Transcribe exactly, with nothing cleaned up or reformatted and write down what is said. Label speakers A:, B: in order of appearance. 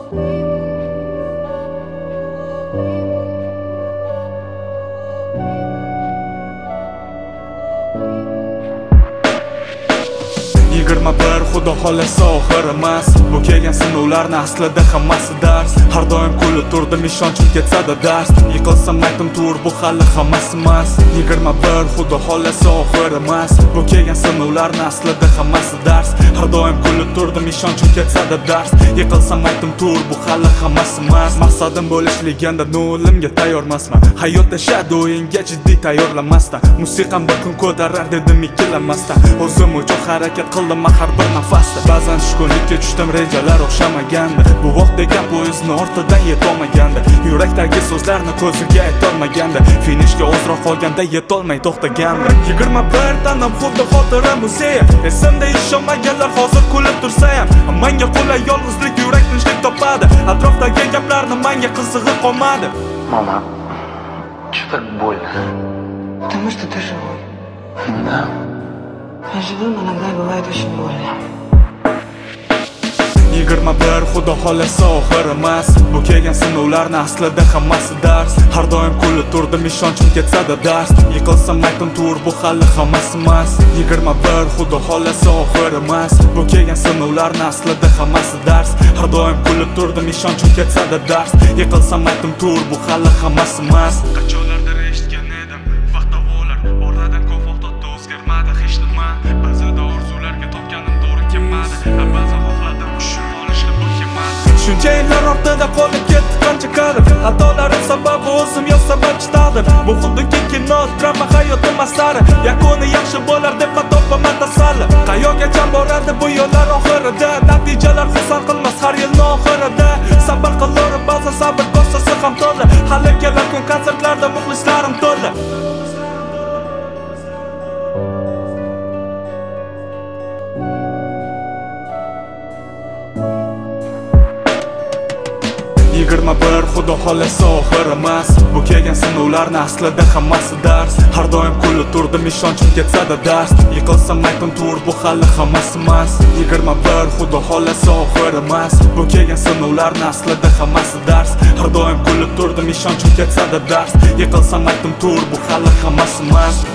A: yigirma bir xudo xohlasa oxir emas. Bu kelgan sinovlarni aslida hammasi dars. Har doim kulib turdim, ishonchim ketsa-da dars. Yiqilsam aytdim tur, bu hali hammasi emas. yigirma bir xudo xohlasa oxir emas. Bu kelgan sinovlarni aslida hammasi dars. Har doim kulib turdim, ishonchim ketsa-da dars. Yiqilsam aytdim tur, bu hali hammasi emas. Maqsadim bo'lishliganda o'limga tayyormasman. Hayotda shadoingga jiddiy tayyorlamasdan. Musiqam bir kun ko'tarar dedim ikkilanmasdan. O'zim uchun harakat qildim har bir nafasda. Ba'zan tushkunlikka tushdim, rejalar o'xshamagandi. Bu vaqt degan poyezdni ortidan yetolmagandi. Yurakdagi so'zlarni ko'ziga aytolmagandi. Finishga ozroq qolganda yetolmay to'xtagandi. yigirma bir tanam xuddi xotira muzeyi. Esimda ishonmaganlar hozir kulib tursa ham, menga qulay yolg'izlik yurak tinchlik topadi. Atrofdagi gaplarni menga qizig'i qolmadi.
B: Мама, что так больно?
C: Потому что ты живой.
B: Да.
C: А живым иногда бывает очень больно.
A: yigirma bir xudo xohlasa oxir emas. Bu kelgan sinovlarni aslida hammasi dars. Har doim kulib turdim, ishonchim ketsa-da dars. Yiqilsam aytdim tur, bu hali hammasi emas. yigirma bir xudo xohlasa oxir emas. Bu kelgan sinovlarni aslida hammasi dars. Har doim kulib turdim, ishonchim ketsa-da dars. Yiqilsam aytdim tur, bu hali hammasi emas. Qachonlardir eshitgan edim vaqt davolar, oradan ko'p vaqt o'tdi, o'zgarmadi hech nima. Ba'zida orzularga topganim to'g'ri kelmadi, ba'zan xohladim tushib olishni bu kelmadi. Shuncha yillar ortida qolib ketdi qancha kadr. Xatolarim sababi o'zim yo'q sababchi taqdir. Bu xuddiki kino, drama, hayotim asari. Yakuni yaxshi bo'lar deb topaman tasalli. Qayoqgacha boradi bu yo'llar oxirida? Natijalar xursand qilmas har yilni oxirida. Sabr qilaver, ba'zan sabr kosasi ham to'la. Hali kelar kun konsertlarda muxlislarim to'la. yigirma bir xudo xohlasa oxir emas. Bu kelgan sinovlarni aslida hammasi dars. Har doim kulib turdim, ishonchim ketsa-da dars. Yiqilsam aytdim tur, bu hali hammasi emas. yigirma bir xudo xohlasa oxir emas. Bu kelgan sinovlarni aslida hammasi dars. Har doim kulib turdim, ishonchim ketsa-da dars. Yiqilsam aytdim tur, bu hali hammasi emas.